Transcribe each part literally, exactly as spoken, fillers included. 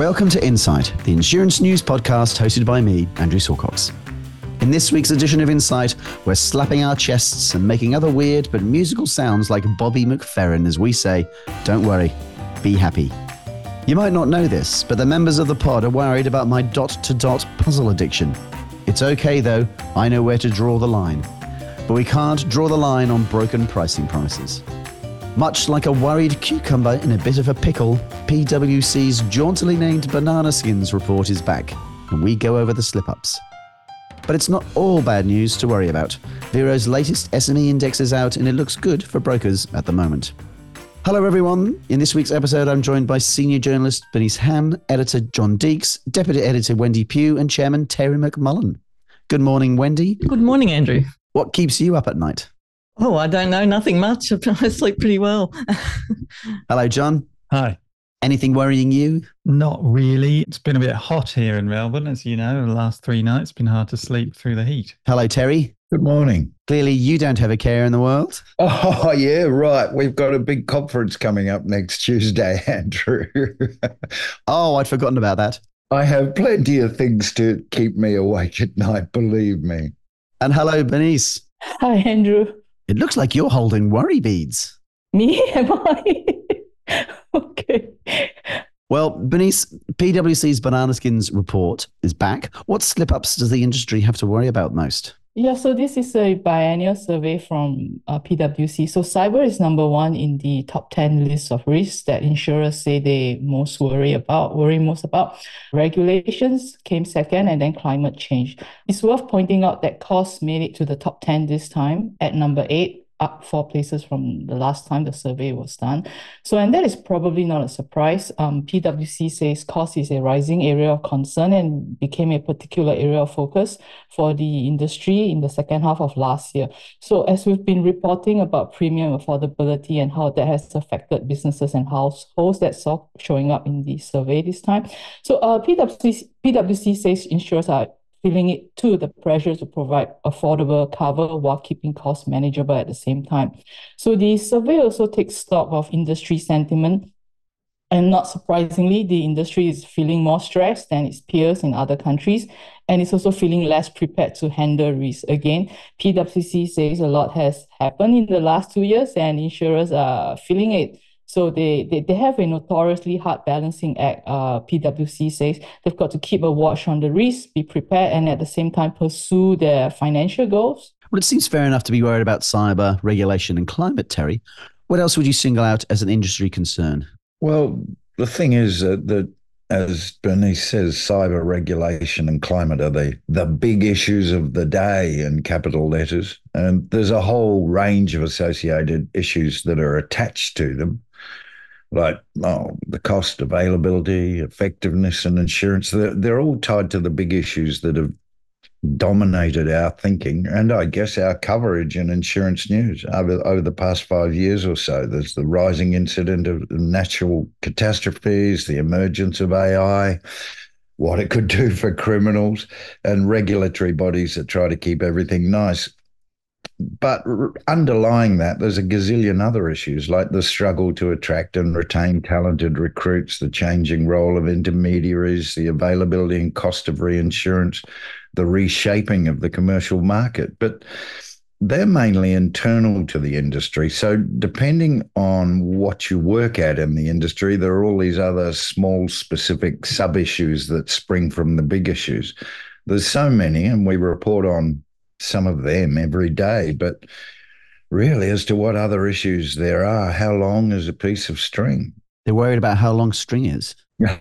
Welcome to Insight, the insurance news podcast hosted by me, Andrew Silcox. In this week's edition of Insight, we're slapping our chests and making other weird but musical sounds like Bobby McFerrin as we say, don't worry, be happy. You might not know this, but the members of the pod are worried about my dot-to-dot puzzle addiction. It's okay though, I know where to draw the line. But we can't draw the line on broken pricing promises. Much like a worried cucumber in a bit of a pickle, P W C's jauntily named Banana Skins report is back, and we go over the slip-ups. But it's not all bad news to worry about. Vero's latest S M E index is out, and it looks good for brokers at the moment. Hello everyone. In this week's episode, I'm joined by senior journalist Bernice Ham, editor John Deeks, deputy editor Wendy Pugh, and chairman Terry McMullen. Good morning, Wendy. Good morning, Andrew. What keeps you up at night? Oh, I don't know. Nothing much. I sleep pretty well. Hello, John. Hi. Anything worrying you? Not really. It's been a bit hot here in Melbourne, as you know. The last three nights, it's been hard to sleep through the heat. Hello, Terry. Good morning. Clearly, you don't have a care in the world. Oh, yeah, right. We've got a big conference coming up next Tuesday, Andrew. Oh, I'd forgotten about that. I have plenty of things to keep me awake at night, believe me. And hello, Bernice. Hi, Andrew. It looks like you're holding worry beads. Me? Am I? Okay. Well, Bernice, P W C's Banana Skins report is back. What slip-ups does the industry have to worry about most? Yeah, so this is a biennial survey from uh, P W C. So cyber is number one in the top ten list of risks that insurers say they most worry about, worry most about. Regulations came second, and then climate change. It's worth pointing out that costs made it to the top ten this time at number eight, up four places from the last time the survey was done. So, and that is probably not a surprise. Um, P W C says cost is a rising area of concern and became a particular area of focus for the industry in the second half of last year. So as we've been reporting about premium affordability and how that has affected businesses and households, that's all showing up in the survey this time. So uh, P W C, P W C says insurers are feeling it too, the pressure to provide affordable cover while keeping costs manageable at the same time. So the survey also takes stock of industry sentiment. And not surprisingly, the industry is feeling more stressed than its peers in other countries, and it's also feeling less prepared to handle risk. Again, P W C says a lot has happened in the last two years, and insurers are feeling it. So they, they, they have a notoriously hard balancing act. Uh, P W C says they've got to keep a watch on the risks, be prepared, and at the same time pursue their financial goals. Well, it seems fair enough to be worried about cyber, regulation and climate, Terry. What else would you single out as an industry concern? Well, the thing is that, that as Bernice says, cyber regulation and climate are the, the big issues of the day in capital letters. And there's a whole range of associated issues that are attached to them, like oh, the cost, availability, effectiveness and insurance. They're, they're all tied to the big issues that have dominated our thinking and I guess our coverage in insurance news over, over the past five years or so. There's the rising incident of natural catastrophes, the emergence of A I, what it could do for criminals, and regulatory bodies that try to keep everything nice. But underlying that, there's a gazillion other issues like the struggle to attract and retain talented recruits, the changing role of intermediaries, the availability and cost of reinsurance, the reshaping of the commercial market. But they're mainly internal to the industry. So depending on what you work at in the industry, there are all these other small specific sub-issues that spring from the big issues. There's so many, and we report on some of them every day, but really as to what other issues there are, how long is a piece of string? They're worried about how long string is.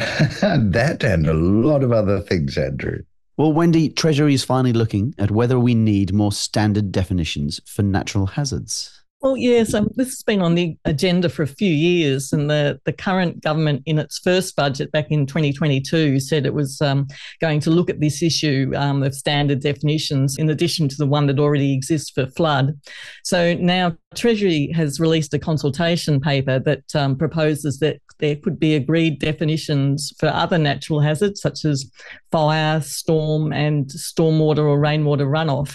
That and a lot of other things, Andrew. Well, Wendy, Treasury is finally looking at whether we need more standard definitions for natural hazards. Well, yes, um, this has been on the agenda for a few years, and the, the current government in its first budget back in twenty twenty-two said it was um, going to look at this issue um, of standard definitions in addition to the one that already exists for flood. So now Treasury has released a consultation paper that um, proposes that there could be agreed definitions for other natural hazards such as fire, storm and stormwater or rainwater runoff.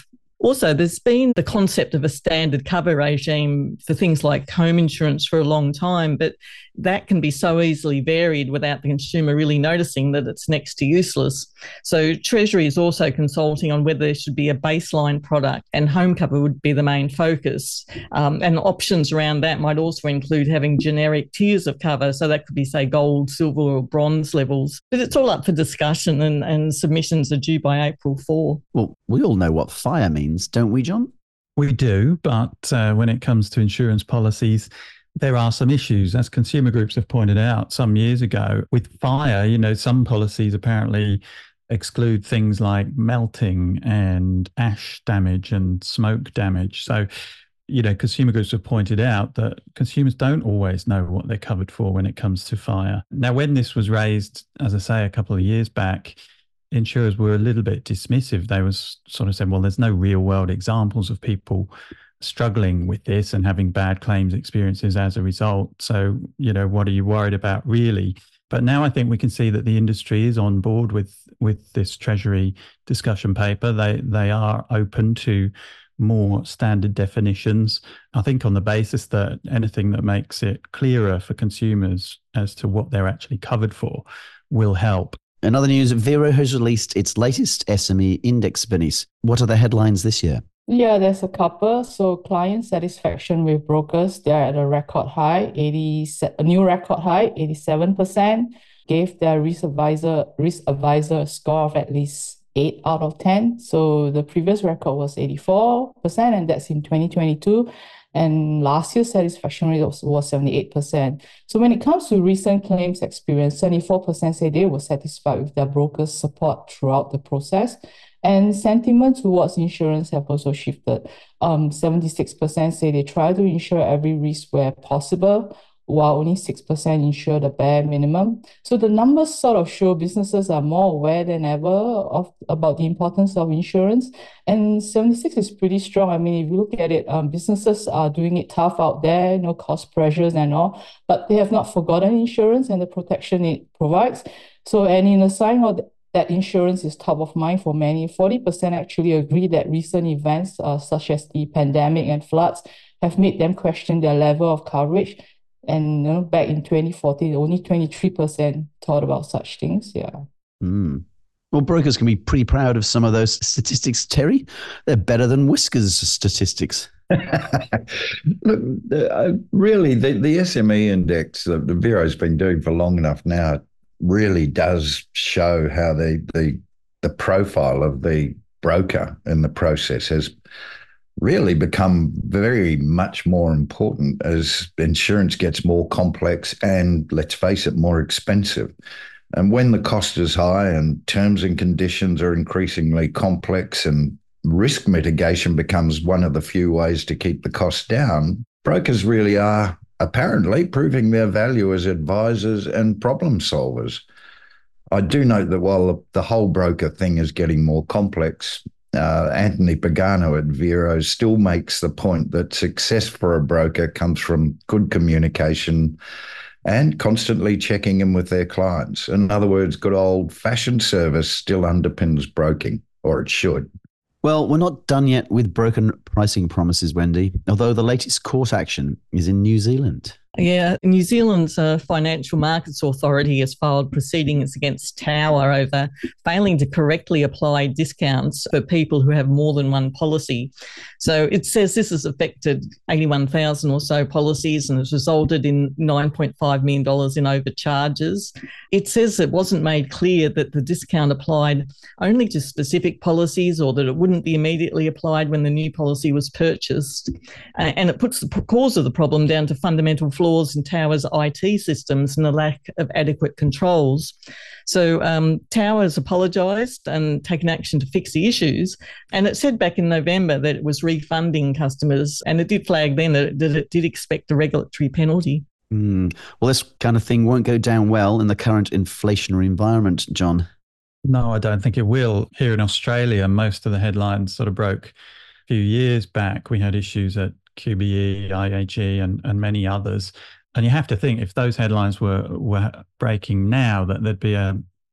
Also, there's been the concept of a standard cover regime for things like home insurance for a long time, but that can be so easily varied without the consumer really noticing that it's next to useless. So Treasury is also consulting on whether there should be a baseline product, and home cover would be the main focus. Um, and options around that might also include having generic tiers of cover. So that could be, say, gold, silver or bronze levels. But it's all up for discussion, and, and submissions are due by April fourth. Well, we all know what FIRE means, don't we, John? We do, but uh, when it comes to insurance policies, there are some issues, as consumer groups have pointed out some years ago. With FIRE, you know, some policies apparently exclude things like melting and ash damage and smoke damage. So, you know, consumer groups have pointed out that consumers don't always know what they're covered for when it comes to FIRE. Now, when this was raised, as I say, a couple of years back, insurers were a little bit dismissive. They was sort of saying, well, there's no real world examples of people struggling with this and having bad claims experiences as a result. So, you know, what are you worried about really? But now I think we can see that the industry is on board with with this Treasury discussion paper. They they are open to more standard definitions, I think, on the basis that anything that makes it clearer for consumers as to what they're actually covered for will help. In other news, Vero has released its latest S M E index, Bernice. What are the headlines this year? Yeah, there's a couple. So client satisfaction with brokers, they're at a record high, eighty, a new record high, eighty-seven percent. Gave their risk advisor, risk advisor a score of at least eight out of ten. So the previous record was eighty-four percent, and that's in twenty twenty-two. And last year's satisfaction rate was, was seventy-eight percent. So when it comes to recent claims experience, seventy-four percent say they were satisfied with their broker's support throughout the process. And sentiment towards insurance have also shifted. Um, seventy-six percent say they try to insure every risk where possible, while only six percent insure the bare minimum. So the numbers sort of show businesses are more aware than ever of about the importance of insurance. And seventy-six is pretty strong. I mean, if you look at it, um, businesses are doing it tough out there, no cost pressures and all, but they have not forgotten insurance and the protection it provides. So, and in a sign of that insurance is top of mind for many, forty percent actually agree that recent events uh, such as the pandemic and floods have made them question their level of coverage. And you know, back in twenty fourteen, only twenty-three percent thought about such things. Yeah. Mm. Well, brokers can be pretty proud of some of those statistics, Terry. They're better than Whiskers' statistics. Look, uh, really, the, the S M E index that the Vero's been doing for long enough now really does show how the the the profile of the broker in the process has really become very much more important as insurance gets more complex and, let's face it, more expensive. And when the cost is high and terms and conditions are increasingly complex and risk mitigation becomes one of the few ways to keep the cost down, brokers really are apparently proving their value as advisors and problem solvers. I do note that while the whole broker thing is getting more complex, uh, Anthony Pagano at Vero still makes the point that success for a broker comes from good communication and constantly checking in with their clients. In other words, good old-fashioned service still underpins broking, or it should. Well, we're not done yet with broken pricing promises, Wendy, although the latest court action is in New Zealand. Yeah, New Zealand's uh, Financial Markets Authority has filed proceedings against Tower over failing to correctly apply discounts for people who have more than one policy. So it says this has affected eighty-one thousand or so policies and has resulted in nine point five million dollars in overcharges. It says it wasn't made clear that the discount applied only to specific policies or that it wouldn't be immediately applied when the new policy was purchased. Uh, and it puts the cause of the problem down to fundamental flaws in Tower's I T systems and the lack of adequate controls. So um, Tower's apologised and taken action to fix the issues. And it said back in November that it was refunding customers, and it did flag then that it, that it did expect a regulatory penalty. Mm. Well, this kind of thing won't go down well in the current inflationary environment, John. No, I don't think it will. Here in Australia, most of the headlines sort of broke a few years back. We had issues at Q B E, I A G and, and many others. And you have to think if those headlines were, were breaking now, that there'd be a,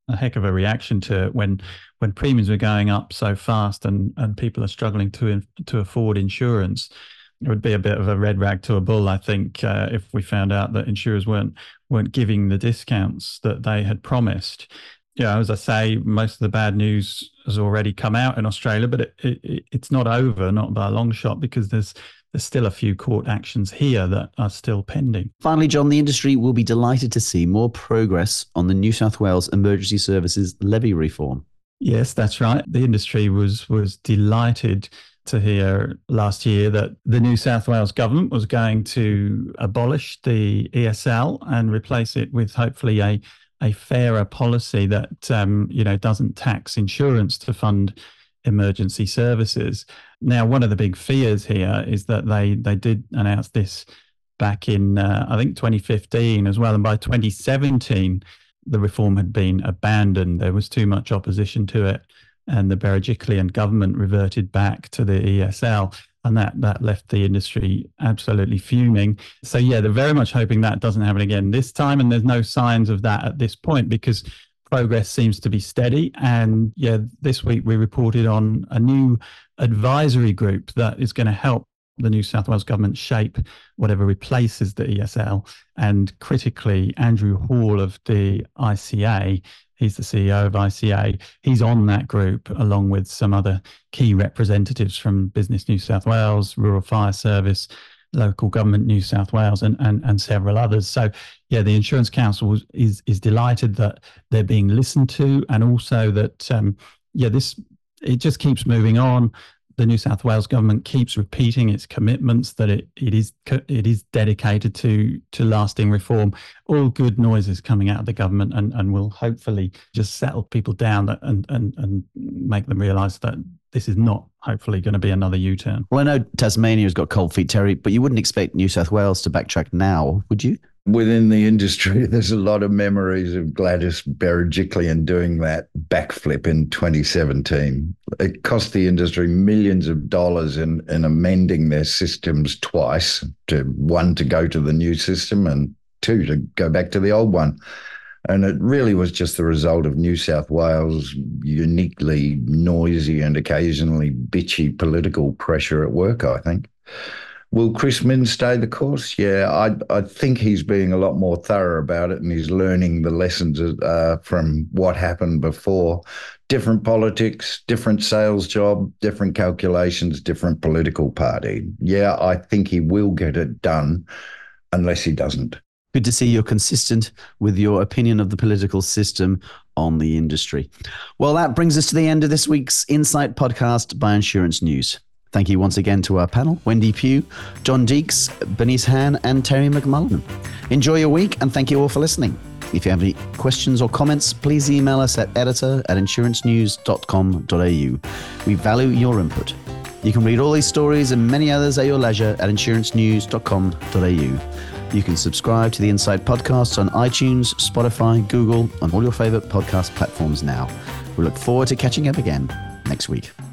a heck of a reaction to it when when premiums were going up so fast and and people are struggling to to afford insurance. It would be a bit of a red rag to a bull, I think, uh, if we found out that insurers weren't weren't giving the discounts that they had promised. Yeah, as I say, most of the bad news has already come out in Australia, but it, it, it's not over, not by a long shot, because there's there's still a few court actions here that are still pending. Finally, John, the industry will be delighted to see more progress on the New South Wales Emergency Services Levy reform. Yes, that's right. The industry was was delighted to hear last year that the New South Wales government was going to abolish the E S L and replace it with hopefully a a fairer policy that um, you know doesn't tax insurance to fund emergency services. Now, one of the big fears here is that they they did announce this back in uh, I think twenty fifteen as well, and by twenty seventeen the reform had been abandoned. There was too much opposition to it, and the Berejiklian government reverted back to the E S L, and that that left the industry absolutely fuming. So yeah, they're very much hoping that doesn't happen again this time, and there's no signs of that at this point because progress seems to be steady. And yeah, this week we reported on a new advisory group that is going to help the New South Wales government shape whatever replaces the E S L. And critically, Andrew Hall of the I C A, he's the C E O of I C A, he's on that group along with some other key representatives from Business New South Wales, Rural Fire Service, Local Government New South Wales, and and, and several others. So yeah, the Insurance Council is is delighted that they're being listened to, and also that um, yeah, this it just keeps moving on. The New South Wales government keeps repeating its commitments that it, it is it is dedicated to to lasting reform. All good noises coming out of the government, and, and will hopefully just settle people down and and and make them realise that this is not hopefully going to be another U-turn. Well, I know Tasmania's got cold feet, Terry, but you wouldn't expect New South Wales to backtrack now, would you? Within the industry, there's a lot of memories of Gladys Berejiklian doing that backflip in twenty seventeen. It cost the industry millions of dollars in, in amending their systems twice, to one to go to the new system and two to go back to the old one. And it really was just the result of New South Wales' uniquely noisy and occasionally bitchy political pressure at work, I think. Will Chris Minns stay the course? Yeah, I I think he's being a lot more thorough about it, and he's learning the lessons uh, from what happened before. Different politics, different sales job, different calculations, different political party. Yeah, I think he will get it done unless he doesn't. Good to see you're consistent with your opinion of the political system on the industry. Well, that brings us to the end of this week's Insight podcast by Insurance News. Thank you once again to our panel, Wendy Pugh, John Deeks, Bernice Han, and Terry McMullen. Enjoy your week, and thank you all for listening. If you have any questions or comments, please email us at editor at insurance news dot com dot a u. We value your input. You can read all these stories and many others at your leisure at insurance news dot com dot a u. You can subscribe to the Insight podcasts on iTunes, Spotify, Google, and all your favorite podcast platforms now. We look forward to catching up again next week.